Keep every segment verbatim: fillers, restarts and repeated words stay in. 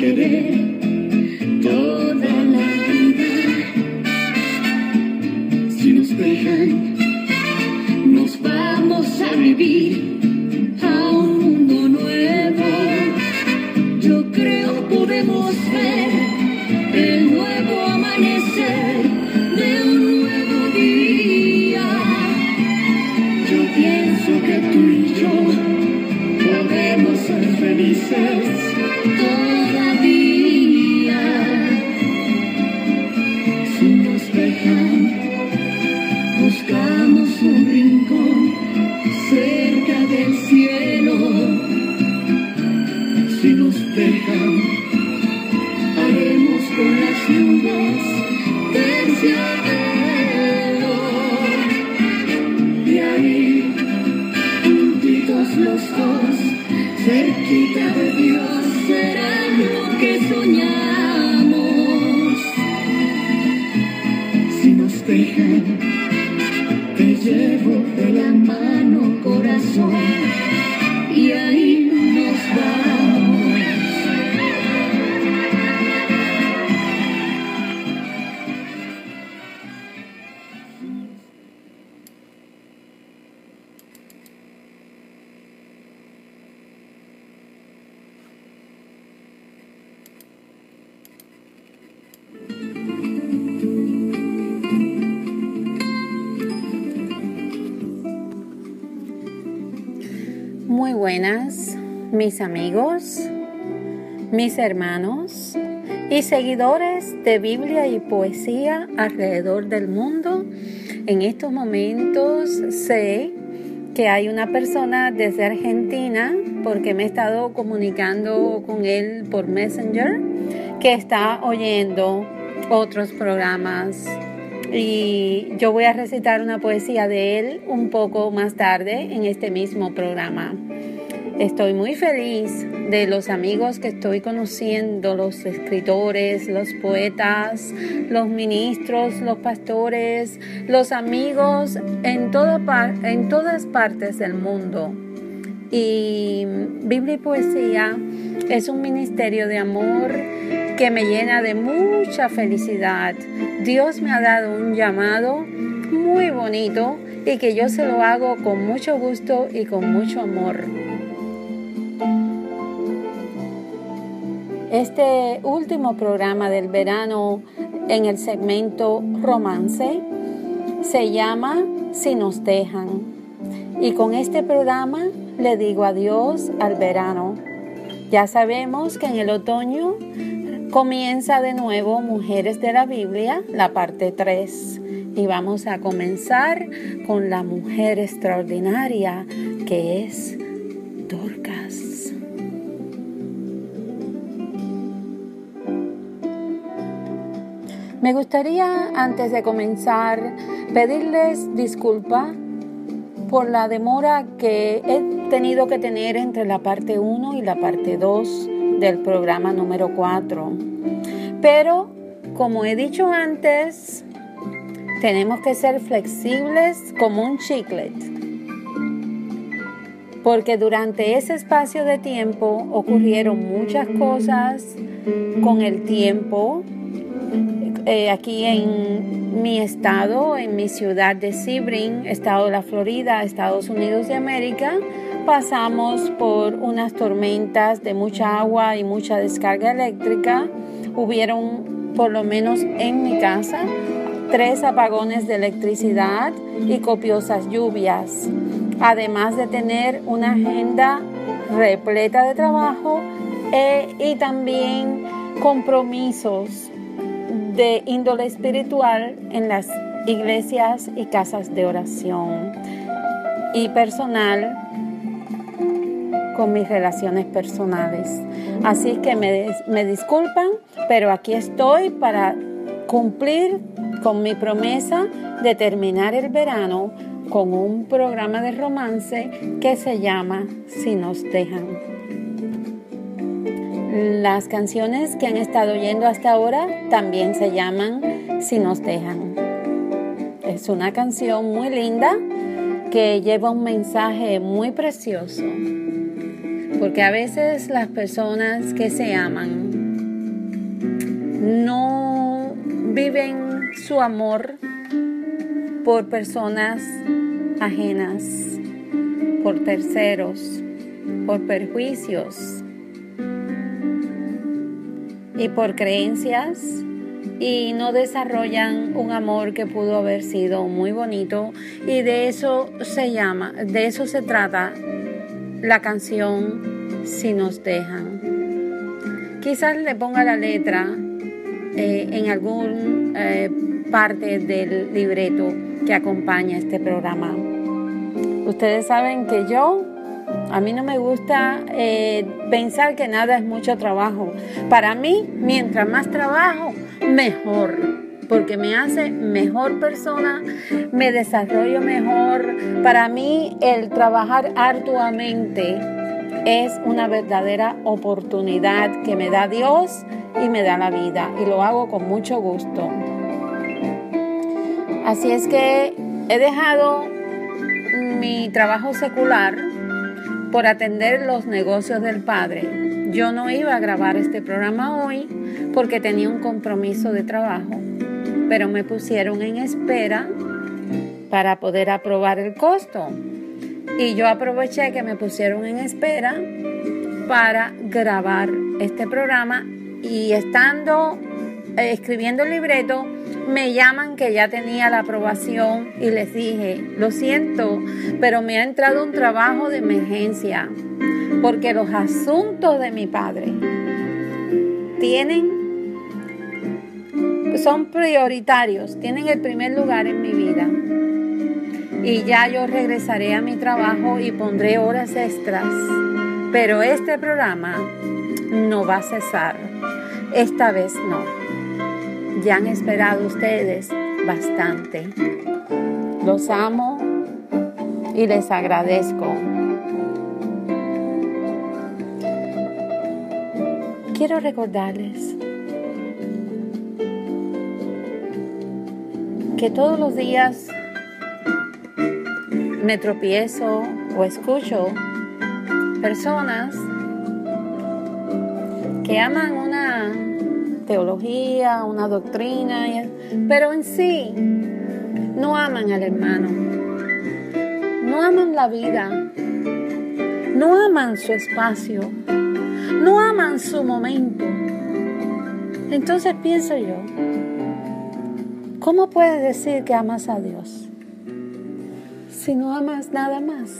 querer toda la vida. Si nos dejan, nos vamos a vivir a un mundo nuevo. Yo creo podemos ver el nuevo amanecer de un nuevo día. Yo pienso que tú y yo podemos ser felices todavía. Si nos dejan, buscamos un rincón cerca del cielo. Si nos dejan, haremos con las nubes del cielo. Y ahí, juntitos los dos, cerquita de Dios, será lo que soñamos. Si nos dejan, te llevo de la mano, corazón, y ahí nos vamos. Muy buenas, mis amigos, mis hermanos y seguidores de Biblia y poesía alrededor del mundo. En estos momentos sé que hay una persona desde Argentina, porque me he estado comunicando con él por Messenger, que está oyendo otros programas. Y yo voy a recitar una poesía de él un poco más tarde en este mismo programa. Estoy muy feliz de los amigos que estoy conociendo, los escritores, los poetas, los ministros, los pastores, los amigos en, toda par- en todas partes del mundo. Y Biblia y Poesía es un ministerio de amor que me llena de mucha felicidad. Dios me ha dado un llamado muy bonito y que yo se lo hago con mucho gusto y con mucho amor. Este último programa del verano en el segmento Romance se llama Si nos dejan. Y con este programa le digo adiós al verano. Ya sabemos que en el otoño comienza de nuevo Mujeres de la Biblia, la parte tres. Y vamos a comenzar con la mujer extraordinaria que es Dorcas. Me gustaría, antes de comenzar, pedirles disculpas por la demora que he tenido que tener entre la parte uno y la parte dos del programa número cuatro. Pero, como he dicho antes, tenemos que ser flexibles como un chicle, porque durante ese espacio de tiempo ocurrieron muchas cosas con el tiempo. Eh, aquí en mi estado, en mi ciudad de Sebring, estado de la Florida, Estados Unidos de América, pasamos por unas tormentas de mucha agua y mucha descarga eléctrica. Hubieron, por lo menos en mi casa, tres apagones de electricidad y copiosas lluvias, además de tener una agenda repleta de trabajo eh, y también compromisos de índole espiritual en las iglesias y casas de oración, y personal con mis relaciones personales. Así que me, me disculpan, pero aquí estoy para cumplir con mi promesa de terminar el verano con un programa de romance que se llama Si nos dejan. Las canciones que han estado oyendo hasta ahora también se llaman Si nos dejan. Es una canción muy linda que lleva un mensaje muy precioso, porque a veces las personas que se aman no viven su amor por personas ajenas, por terceros, por perjuicios y por creencias, y no desarrollan un amor que pudo haber sido muy bonito. Y de eso se llama, de eso se trata la canción Si nos dejan. Quizás le ponga la letra eh, en alguna eh, parte del libreto que acompaña este programa. Ustedes saben que yo, a mí no me gusta eh, pensar que nada es mucho trabajo. Para mí, mientras más trabajo, mejor, porque me hace mejor persona, me desarrollo mejor. Para mí, el trabajar arduamente es una verdadera oportunidad que me da Dios y me da la vida, y lo hago con mucho gusto. Así es que he dejado mi trabajo secular por atender los negocios del Padre. Yo no iba a grabar este programa hoy porque tenía un compromiso de trabajo, pero me pusieron en espera para poder aprobar el costo. Y yo aproveché que me pusieron en espera para grabar este programa, y estando eh, escribiendo el libreto, me llaman que ya tenía la aprobación, y les dije, lo siento, pero me ha entrado un trabajo de emergencia, porque los asuntos de mi padre tienen, son prioritarios, tienen el primer lugar en mi vida. Y ya yo regresaré a mi trabajo y pondré horas extras, pero este programa no va a cesar. Esta vez no. Ya han esperado ustedes bastante. Los amo y les agradezco. Quiero recordarles que todos los días me tropiezo o escucho personas que aman una teología, una doctrina, pero en sí no aman al hermano, no aman la vida, no aman su espacio, no aman su momento. Entonces pienso yo, ¿cómo puedes decir que amas a Dios si no amas nada más?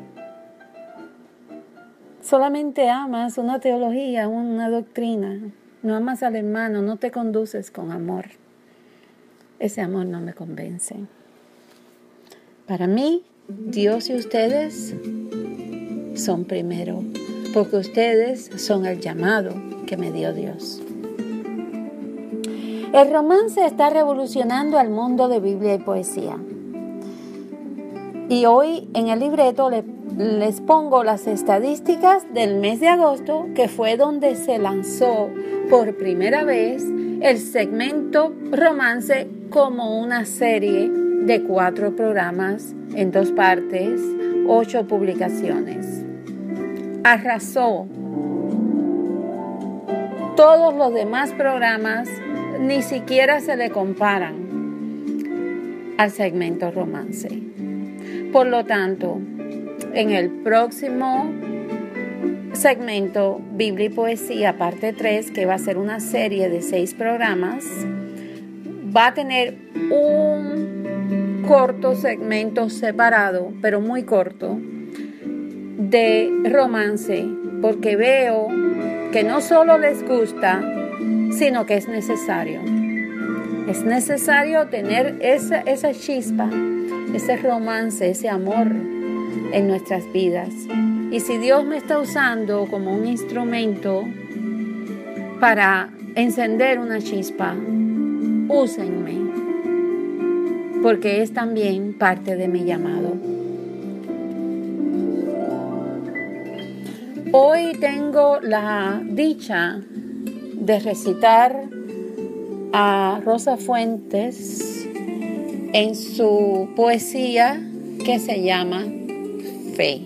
Solamente amas una teología, una doctrina. No amas al hermano, no te conduces con amor. Ese amor no me convence. Para mí, Dios y ustedes son primero, porque ustedes son el llamado que me dio Dios. El romance está revolucionando al mundo de Biblia y poesía. Y hoy en el libreto le, les pongo las estadísticas del mes de agosto, que fue donde se lanzó por primera vez el segmento romance como una serie de cuatro programas en dos partes, ocho publicaciones. Arrasó. Todos los demás programas ni siquiera se le comparan al segmento romance. Por lo tanto, en el próximo segmento Biblia y Poesía, parte tres, que va a ser una serie de seis programas, va a tener un corto segmento separado, pero muy corto, de romance, porque veo que no solo les gusta, sino que es necesario. Es necesario tener esa, esa chispa, ese romance, ese amor en nuestras vidas. Y si Dios me está usando como un instrumento para encender una chispa, úsenme, porque es también parte de mi llamado. Hoy tengo la dicha de recitar a Rosa Fuentes en su poesía que se llama Fe.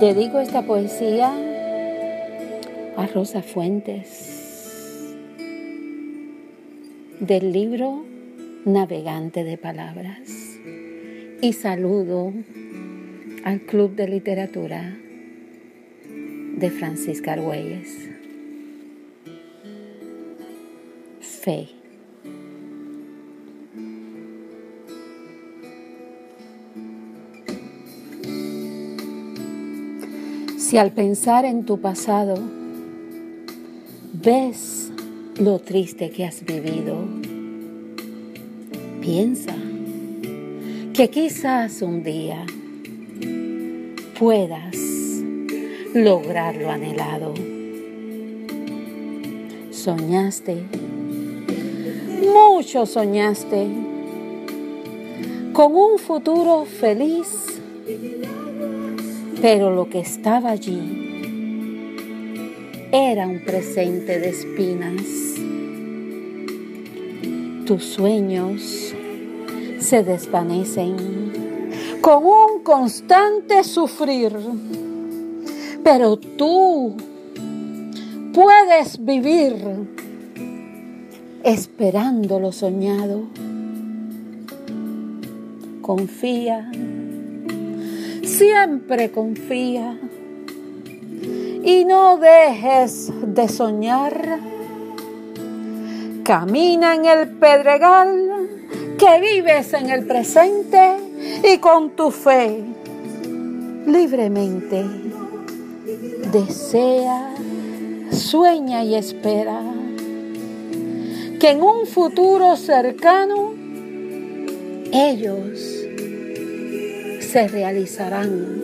Dedico esta poesía a Rosa Fuentes, del libro Navegante de Palabras, y saludo al Club de Literatura de Francisca Argüelles. Fe. Si al pensar en tu pasado ves lo triste que has vivido, piensa que quizás un día puedas lograr lo anhelado. Soñaste, mucho soñaste, con un futuro feliz, pero lo que estaba allí era un presente de espinas. Tus sueños se desvanecen con un constante sufrir, pero tú puedes vivir esperando lo soñado. Confía, siempre confía, y no dejes de soñar. Camina en el pedregal que vives en el presente, y con tu fe libremente desea, sueña y espera que en un futuro cercano ellos se realizarán.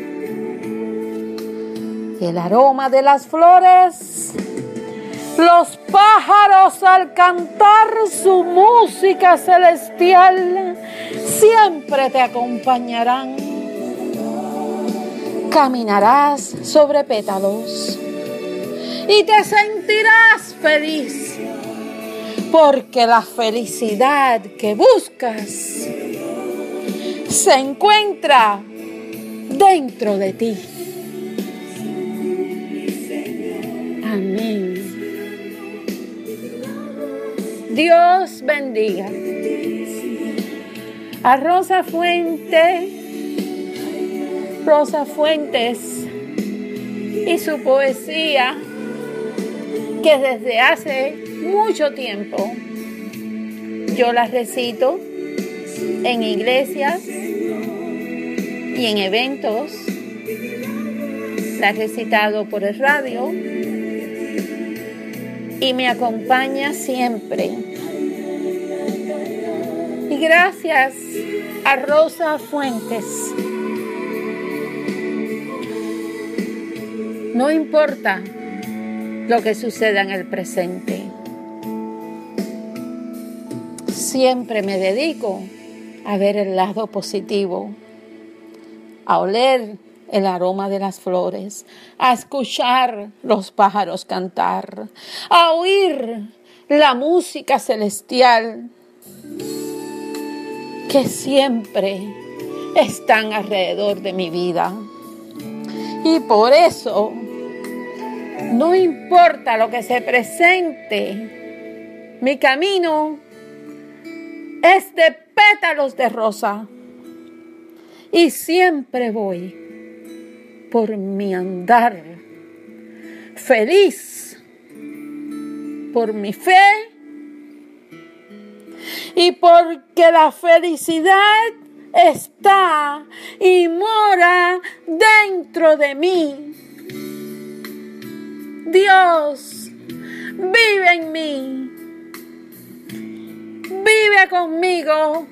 El aroma de las flores, los pájaros al cantar su música celestial, siempre te acompañarán. Caminarás sobre pétalos y te sentirás feliz, porque la felicidad que buscas se encuentra dentro de ti. Amén. Dios bendiga a Rosa Fuentes, Rosa Fuentes y su poesía, que desde hace mucho tiempo yo la recito en iglesias y en eventos. La he recitado por el radio y me acompaña siempre. Y gracias a Rosa Fuentes, no importa lo que suceda en el presente, siempre me dedico a ver el lado positivo, a oler el aroma de las flores, a escuchar los pájaros cantar, a oír la música celestial que siempre están alrededor de mi vida. Y por eso, no importa lo que se presente, mi camino es de pétalos de rosa, y siempre voy por mi andar feliz, por mi fe, y porque la felicidad está y mora dentro de mí. Dios vive en mí, vive conmigo,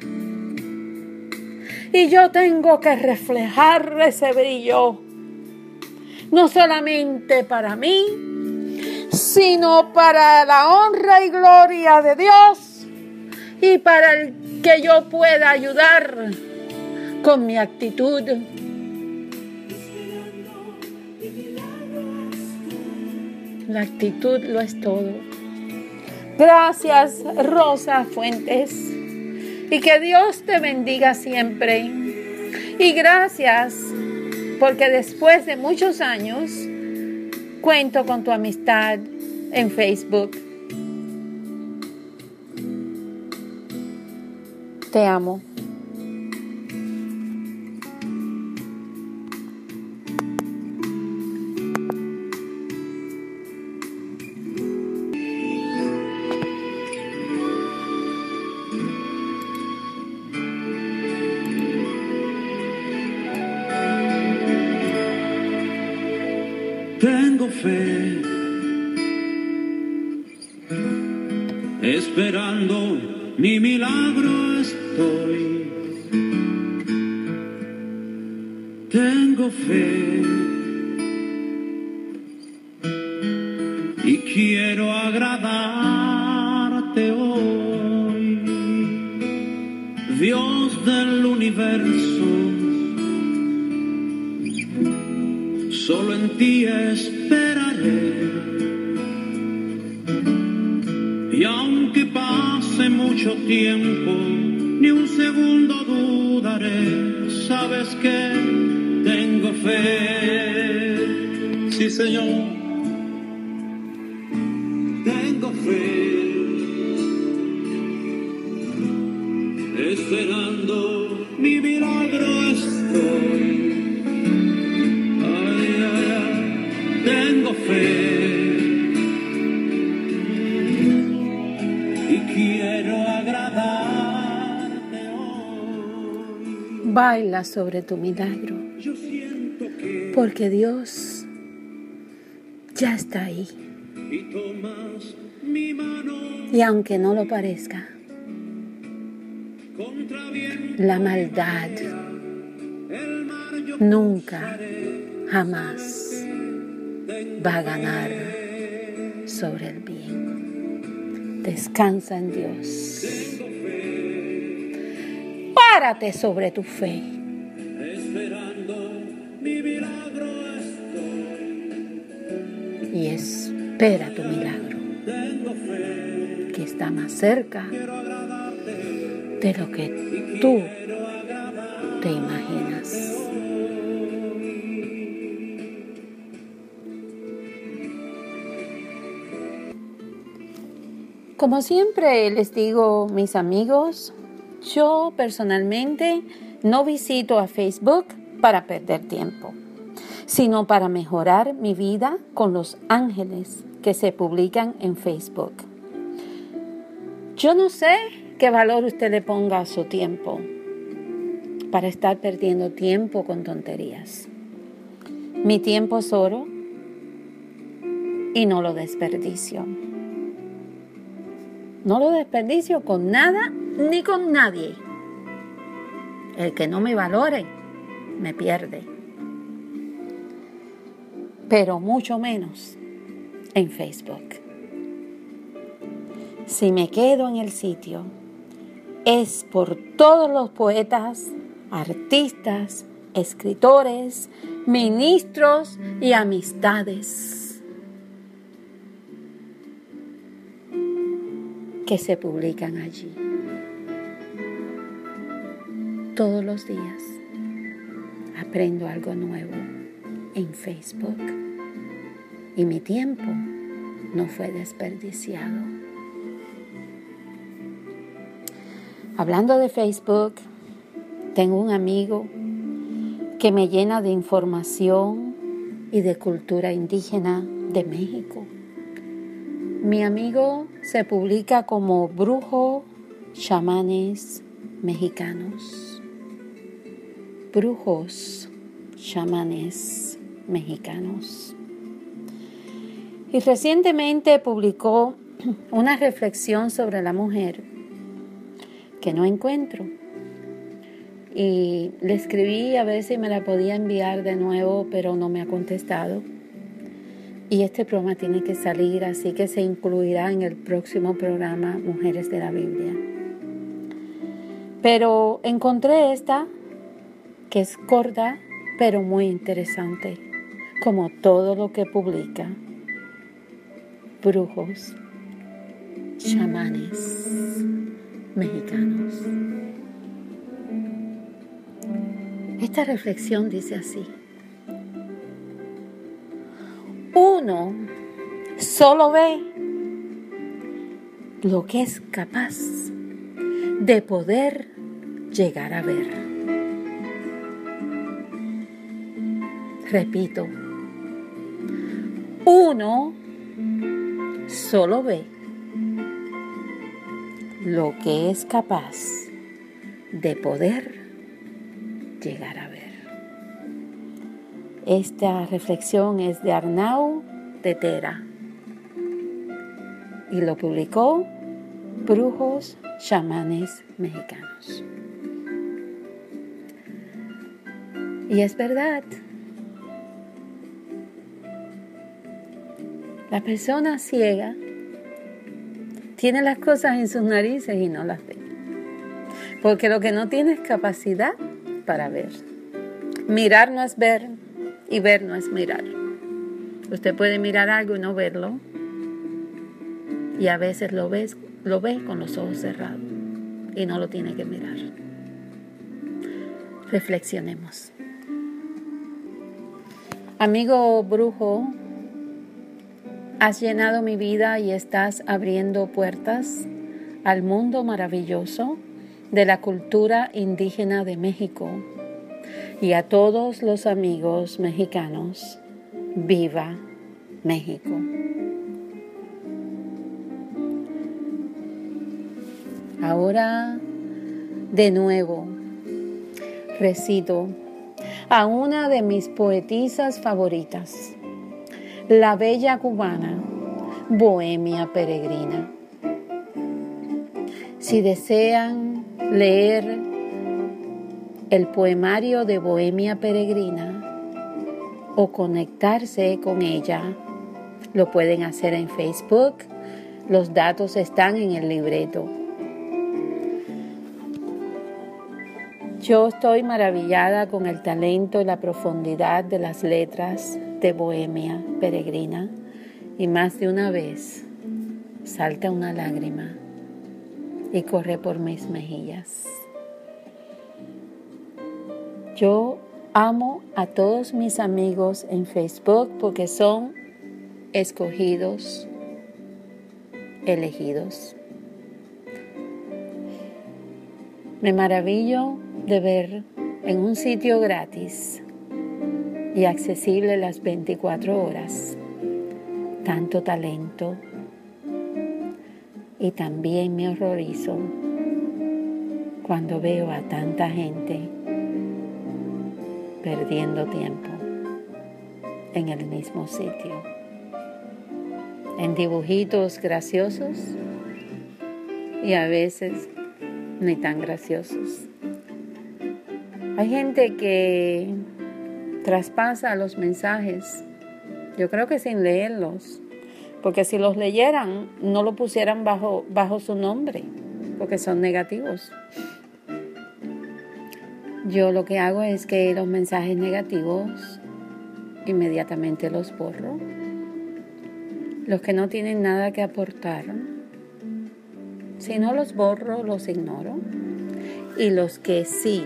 y yo tengo que reflejar ese brillo, no solamente para mí, sino para la honra y gloria de Dios, y para el que yo pueda ayudar con mi actitud. La actitud lo es todo. Gracias, Rosa Fuentes, y que Dios te bendiga siempre. Y gracias porque después de muchos años cuento con tu amistad en Facebook. Te amo. Tengo fe, esperando mi milagro estoy. Tengo fe y quiero agradarte hoy, Dios del universo. Solo en ti esperaré, y aunque pase mucho tiempo, ni un segundo dudaré. Sabes que tengo fe, sí Señor, tengo fe, esperando mi milagro estoy. Tengo fe y quiero agradarte hoy. Baila sobre tu milagro, Yo siento que porque Dios ya está ahí. y tomas mi mano Y aunque no lo parezca, contra viento la maldad el mar yo nunca, jamás va a ganar sobre el bien. Descansa en Dios. Párate sobre tu fe. esperando mi milagro estoy. Y espera tu milagro, Tengo fe, que está más cerca quiero agradarte, de lo que tú te imaginas. Como siempre les digo, mis amigos, yo personalmente no visito a Facebook para perder tiempo, sino para mejorar mi vida con los ángeles que se publican en Facebook. Yo no sé qué valor usted le ponga a su tiempo para estar perdiendo tiempo con tonterías. Mi tiempo es oro y no lo desperdicio. No lo desperdicio con nada ni con nadie. El que no me valore, me pierde. Pero mucho menos en Facebook. Si me quedo en el sitio, es por todos los poetas, artistas, escritores, ministros y amistades que se publican allí. Todos los días aprendo algo nuevo en Facebook y mi tiempo no fue desperdiciado. Hablando de Facebook, tengo un amigo que me llena de información y de cultura indígena de México. Mi amigo se publica como Brujo Chamanes Mexicanos. Brujos Chamanes Mexicanos. Y recientemente publicó una reflexión sobre la mujer que no encuentro. Y le escribí a ver si me la podía enviar de nuevo, pero no me ha contestado. Y este programa tiene que salir, así que se incluirá en el próximo programa Mujeres de la Biblia. Pero encontré esta, que es corta, pero muy interesante, como todo lo que publica Brujos Chamanes Mexicanos. Esta reflexión dice así: uno solo ve lo que es capaz de poder llegar a ver. Repito, uno solo ve lo que es capaz de poder llegar a ver. Esta reflexión es de Arnau de Tera y lo publicó Brujos Chamanes Mexicanos. Y es verdad, la persona ciega tiene las cosas en sus narices y no las ve, porque lo que no tiene es capacidad para ver. Mirar no es ver y ver no es mirar. Usted puede mirar algo y no verlo, y a veces lo ves, lo ve con los ojos cerrados y no lo tiene que mirar. Reflexionemos. Amigo brujo, has llenado mi vida y estás abriendo puertas al mundo maravilloso de la cultura indígena de México. Y a todos los amigos mexicanos, ¡viva México! Ahora, de nuevo, recito a una de mis poetisas favoritas, la bella cubana, Bohemia Peregrina. Si desean leer el poemario de Bohemia Peregrina o conectarse con ella, lo pueden hacer en Facebook. Los datos están en el libreto. Yo estoy maravillada con el talento y la profundidad de las letras de Bohemia Peregrina, y más de una vez salta una lágrima y corre por mis mejillas. Yo amo a todos mis amigos en Facebook porque son escogidos, elegidos. Me maravillo de ver en un sitio gratis y accesible las veinticuatro horas tanto talento, y también me horrorizo cuando veo a tanta gente perdiendo tiempo en el mismo sitio, en dibujitos graciosos y a veces ni tan graciosos. Hay gente que traspasa los mensajes, yo creo que sin leerlos, porque si los leyeran no lo pusieran bajo, bajo su nombre, porque son negativos. Yo lo que hago es que los mensajes negativos inmediatamente los borro. Los que no tienen nada que aportar, si no los borro, los ignoro. Y los que sí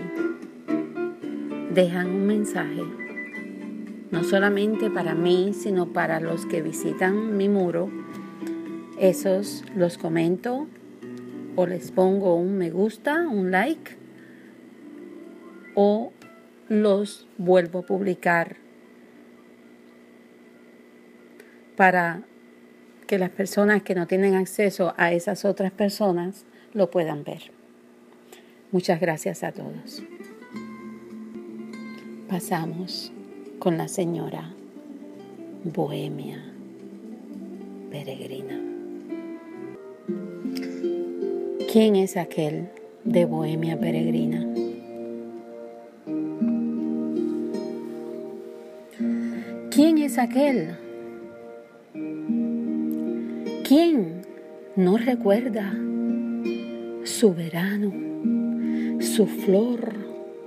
dejan un mensaje, no solamente para mí, sino para los que visitan mi muro, esos los comento o les pongo un me gusta, un like, o los vuelvo a publicar para que las personas que no tienen acceso a esas otras personas lo puedan ver. Muchas gracias a todos. Pasamos con la señora Bohemia Peregrina. ¿Quién es aquel de Bohemia Peregrina? ¿Quién es aquel? ¿Quién no recuerda su verano, su flor,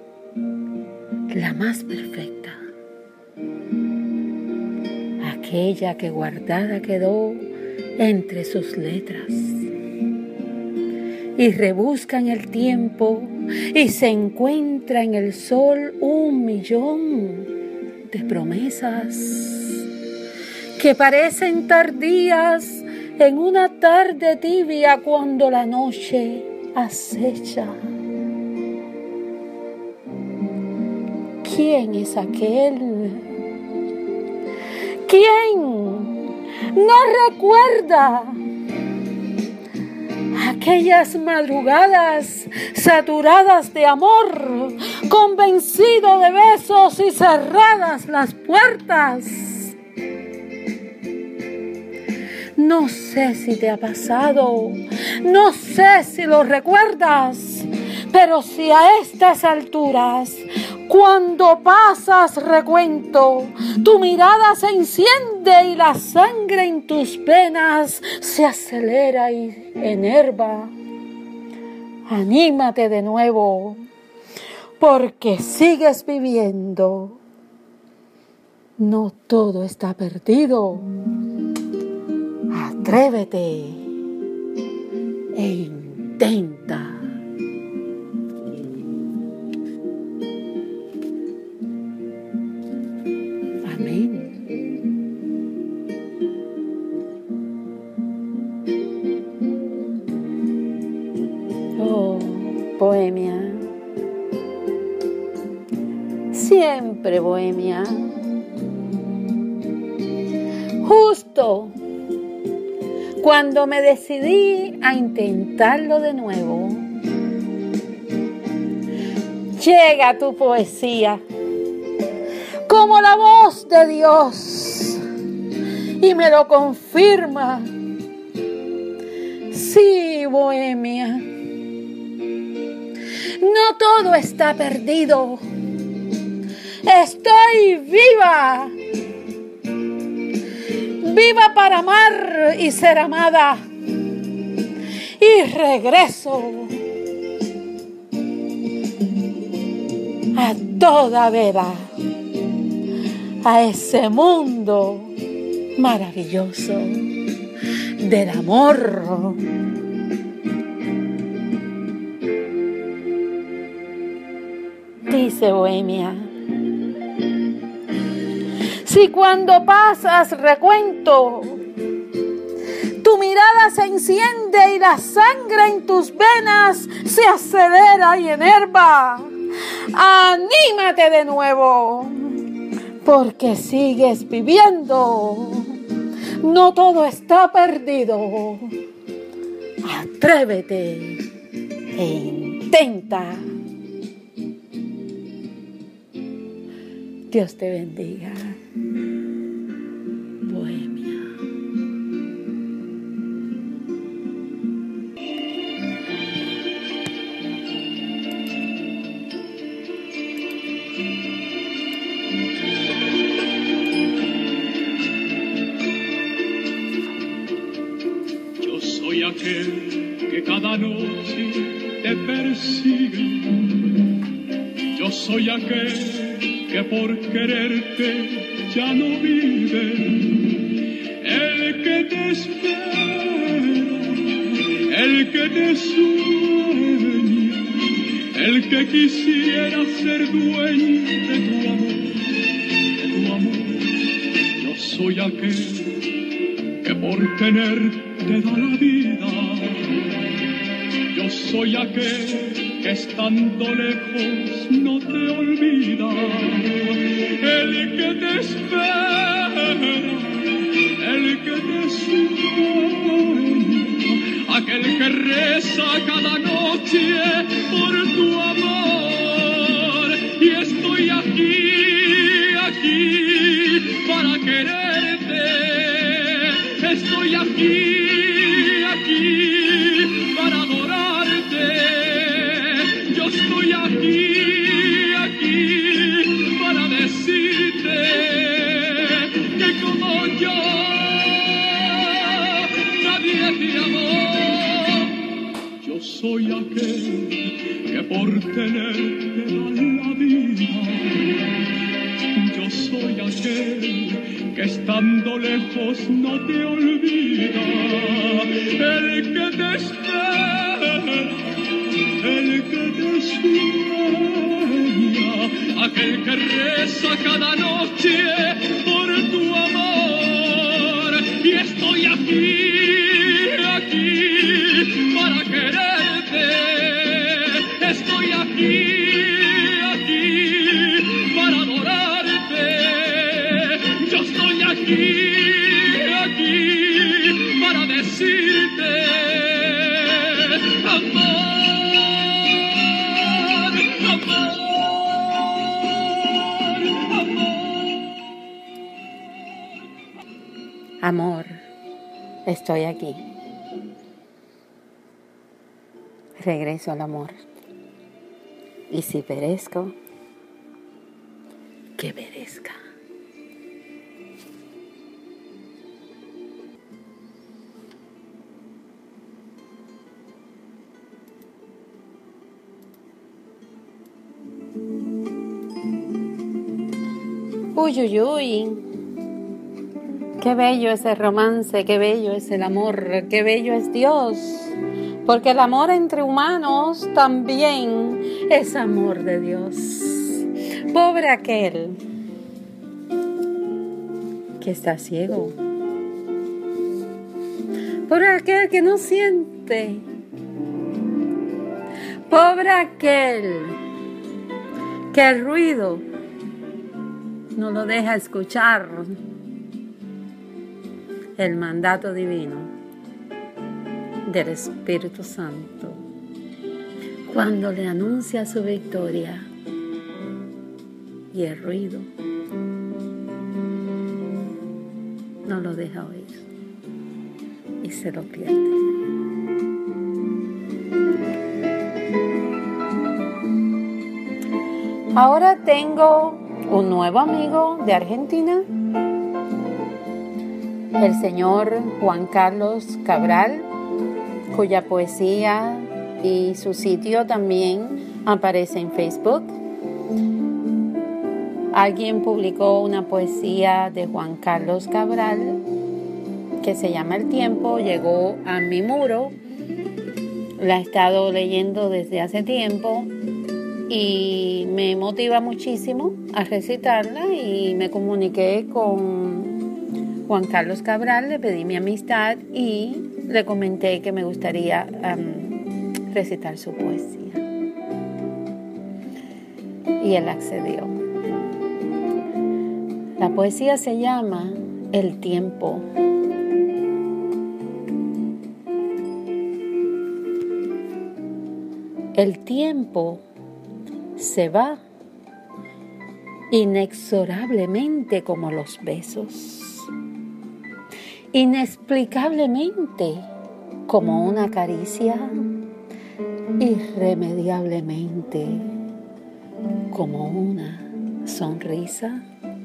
la más perfecta? Aquella que guardada quedó entre sus letras y rebusca en el tiempo y se encuentra en el sol un millón de promesas que parecen tardías en una tarde tibia cuando la noche acecha. ¿Quién es aquel? ¿Quién no recuerda aquellas madrugadas saturadas de amor, convencido de besos y cerradas las puertas? No sé si te ha pasado, no sé si lo recuerdas, pero si a estas alturas, cuando pasas recuento, tu mirada se enciende y la sangre en tus venas se acelera y enerva, anímate de nuevo, porque sigues viviendo. No todo está perdido. Atrévete e intenta. Amén. Oh, Bohemia. Siempre Bohemia. Justo cuando me decidí a intentarlo de nuevo, llega tu poesía como la voz de Dios y me lo confirma. Sí, Bohemia, no todo está perdido. Estoy viva. Viva para amar y ser amada. Y regreso a toda vela a ese mundo maravilloso del amor. Dice Bohemia: si cuando pasas recuento, tu mirada se enciende y la sangre en tus venas se acelera y enerva, anímate de nuevo, porque sigues viviendo. No todo está perdido. Atrévete e intenta. Dios te bendiga. Bohemia. Yo soy aquel que cada noche te persigue. Yo soy aquel que por quererte ya no vive, el que te espera, el que te sueña, el que quisiera ser dueño de tu amor, de tu amor. Yo soy aquel que por tenerte da la vida. Yo soy aquel que estando lejos no te olvida, el que te espera, el que te sueña, aquel que reza cada noche por tu amor. Y estoy aquí, aquí para quererte, estoy aquí, aquí para adorarte. Estoy aquí, aquí para decirte que como yo nadie te amó. Yo soy aquel que por tenerte da la vida. Yo soy aquel que estando lejos no te olvida, el que te espera, el que te sueña, aquel que reza cada noche por tu amor. amor, estoy aquí. Regreso al amor. Y si perezco, que perezca. Uy, uy, uy. Qué bello es el romance, qué bello es el amor, qué bello es Dios. Porque el amor entre humanos también es amor de Dios. Pobre aquel que está ciego. Pobre aquel que no siente. Pobre aquel que el ruido no lo deja escuchar el mandato divino del Espíritu Santo cuando le anuncia su victoria, y el ruido no lo deja oír y se lo pierde. Ahora tengo un nuevo amigo de Argentina, el señor Juan Carlos Cabral, cuya poesía y su sitio también aparece en Facebook. Alguien publicó una poesía de Juan Carlos Cabral que se llama El Tiempo, llegó a mi muro, la he estado leyendo desde hace tiempo y me motiva muchísimo a recitarla, y me comuniqué con Juan Carlos Cabral, le pedí mi amistad y le comenté que me gustaría um, recitar su poesía. Y él accedió. La poesía se llama El Tiempo. El tiempo se va inexorablemente como los besos, inexplicablemente como una caricia, irremediablemente como una sonrisa.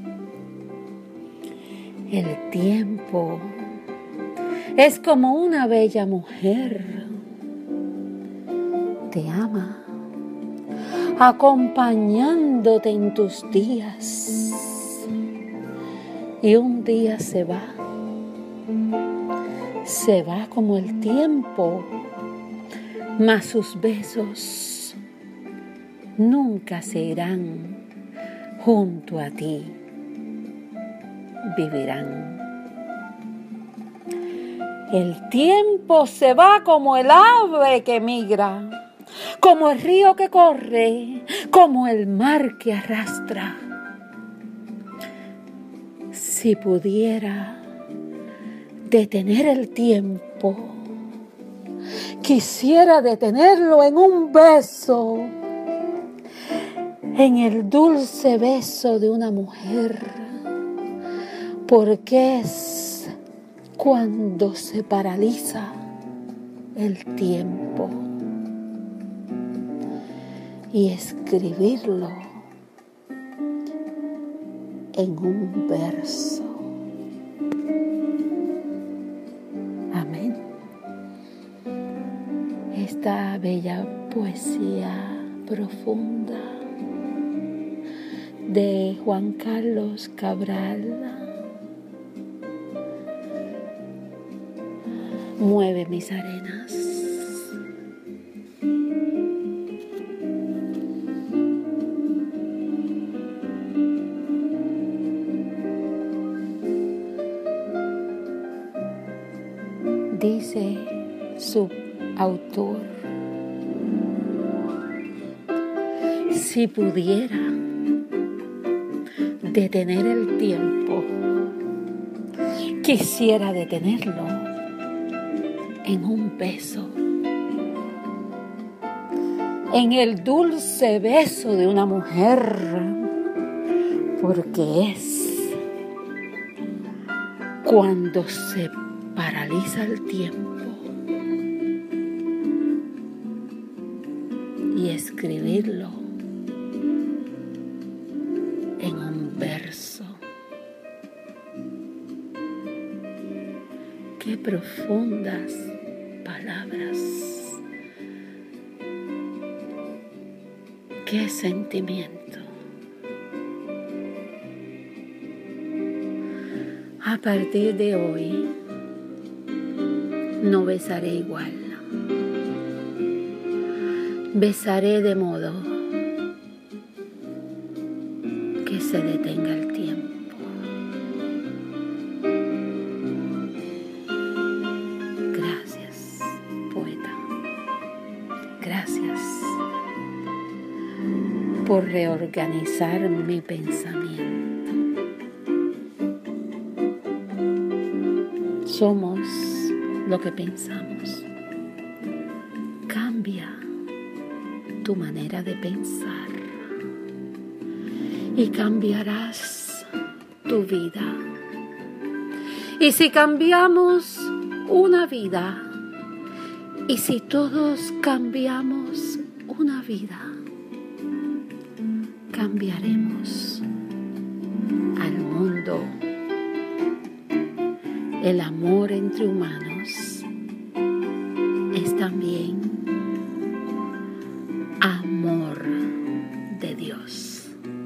El tiempo es como una bella mujer, te ama, acompañándote en tus días, y un día se va, se va como el tiempo, mas sus besos nunca se irán, junto a ti vivirán. El tiempo se va como el ave que migra, como el río que corre, como el mar que arrastra. Si pudiera detener el tiempo, quisiera detenerlo en un beso, en el dulce beso de una mujer, porque es cuando se paraliza el tiempo, y escribirlo en un verso. Amén. Esta bella poesía profunda de Juan Carlos Cabral mueve mis arenas. Dice su autor: si pudiera detener el tiempo, quisiera detenerlo en un beso, en el dulce beso de una mujer, porque es cuando se paraliza el tiempo y escribirlo en un verso. Qué profundas palabras, qué sentimiento. A partir de hoy no besaré igual. Besaré de modo que se detenga el tiempo. Gracias, poeta. Gracias por reorganizar mi pensamiento. Somos lo que pensamos. Cambia tu manera de pensar y cambiarás tu vida. Y si cambiamos una vida, y si todos cambiamos una vida, cambiaremos al mundo. El amor entre humanos es también amor de Dios.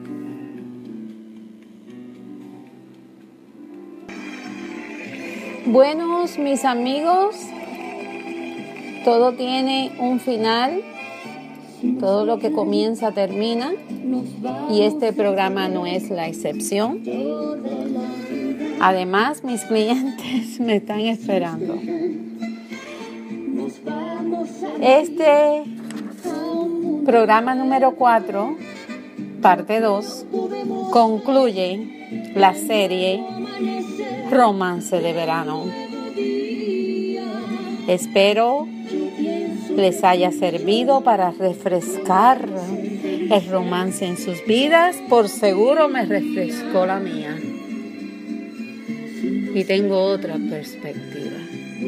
Buenos mis amigos, todo tiene un final, todo lo que comienza termina, y este programa no es la excepción. Además, mis clientes me están esperando. Este programa número cuatro, parte dos, concluye la serie Romance de Verano. Espero les haya servido para refrescar el romance en sus vidas. Por seguro me refrescó la mía. Y tengo otra perspectiva.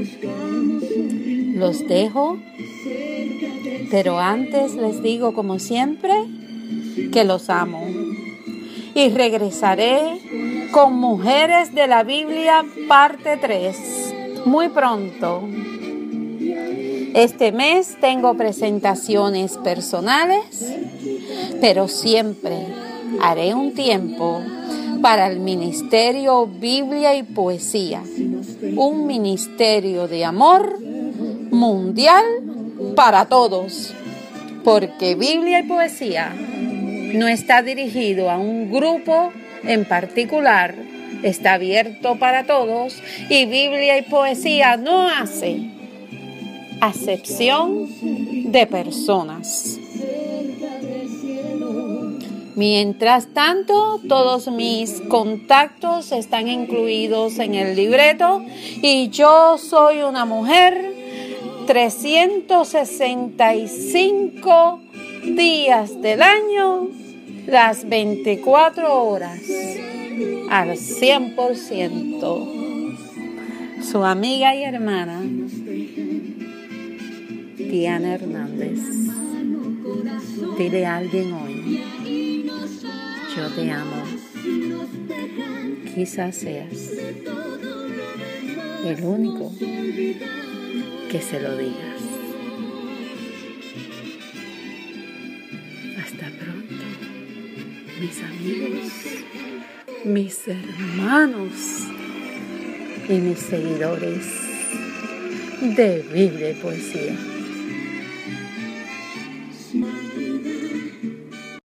Los dejo, pero antes les digo, como siempre, que los amo. Y regresaré con Mujeres de la Biblia, parte tres, muy pronto. Este mes tengo presentaciones personales, pero siempre haré un tiempo para el Ministerio Biblia y Poesía, un ministerio de amor mundial para todos, porque Biblia y Poesía no está dirigido a un grupo en particular, está abierto para todos, y Biblia y Poesía no hace acepción de personas. Mientras tanto, todos mis contactos están incluidos en el libreto, y yo soy una mujer trescientos sesenta y cinco días del año, las veinticuatro horas, al cien por ciento. Su amiga y hermana, Diana Hernández. Dile a alguien hoy: yo te amo. Quizás seas el único que se lo digas. Hasta pronto, mis amigos, mis hermanos y mis seguidores de Biblia y Poesía.